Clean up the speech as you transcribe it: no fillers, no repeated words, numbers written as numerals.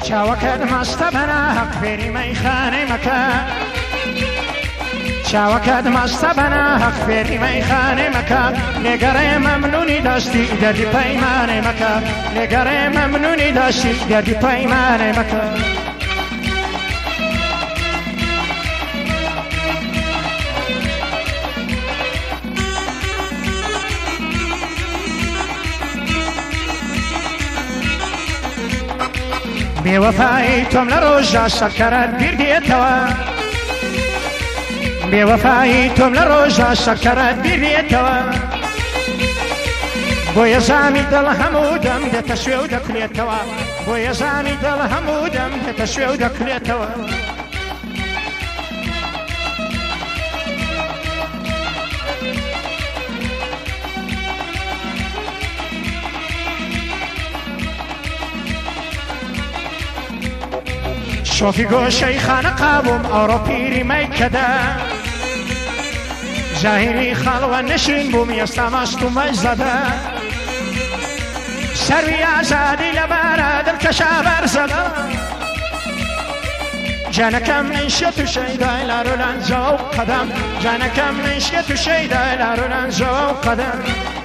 چاوەکەت مەستە بەنا حەق فێری مەیخانەی مەکە چاوەکەت مەستە بەنا حەق فێری مەیخانەی مەکە لێگەڕێ مەمنونی دەستی دەردی پەیمانەی مەکە لێگەڕێ مەمنونی دەستی دەردی پەیمانەی مەکە بێوەفایی تۆم لە ڕۆژە شەکەرەت بیردێتەوە بێوەفایی تۆم لە ڕۆژە شەکەرەت بیردێتەوە بۆ یەزامی دڵ هەموو دەم دێتە شوێ و دەکرێتەوە بۆ یەزامی دڵ هەموو دەم دێتە شوێ و دەکرێتەوە شۆفی گۆشەی خانەقا بووم ئەوڕۆ پیری مەیکەدا ژاهیری خاڵوە نشین بووم ئێستا مەست و مەجزەدا سەروی ئازادی لەبارە دڵکەشا بەرزەدا جانەکەم منشێت و شەیدای لارۆلانجە و قەدەم جانەکەم منشێت و شەیدای لارۆلانجە و قەدەم